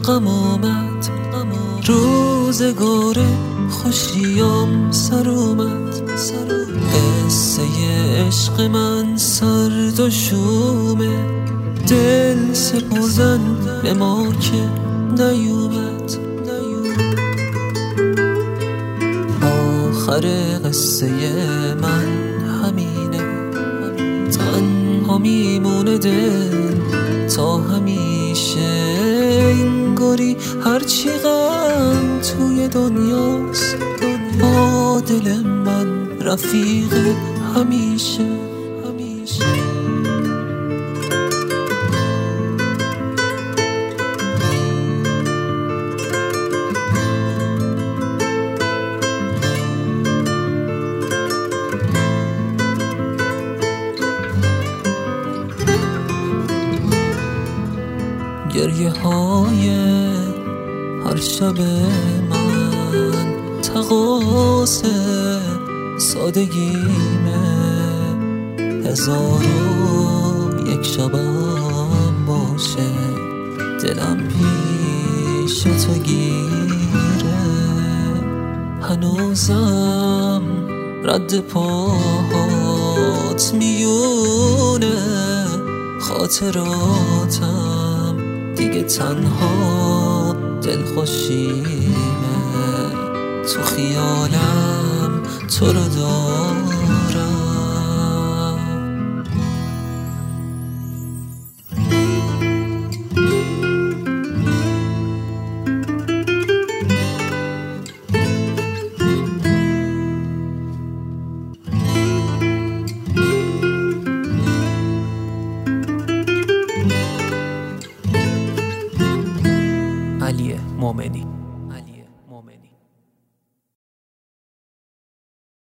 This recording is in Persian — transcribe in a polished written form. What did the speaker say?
غم آمد، روزگار خوشیام سر اومد. قصه عشق من سرد و شومه، دل سپردن به ما که نیومد. آخر قصه من همینه، تنها میمونه دل تا همیشه. انگاری هرچی غم توی دنیاست، با دل من رفیق همیشه. گریه های هر شب من تقاصه سادگیمه، 1001 شبم باشه دلم پیش تو گیره. هنوزم رد پاهات میونه، خاطراتم دیگه تنها دلخوشیمه. تو خیالم تو رو دارم. علی مومنی.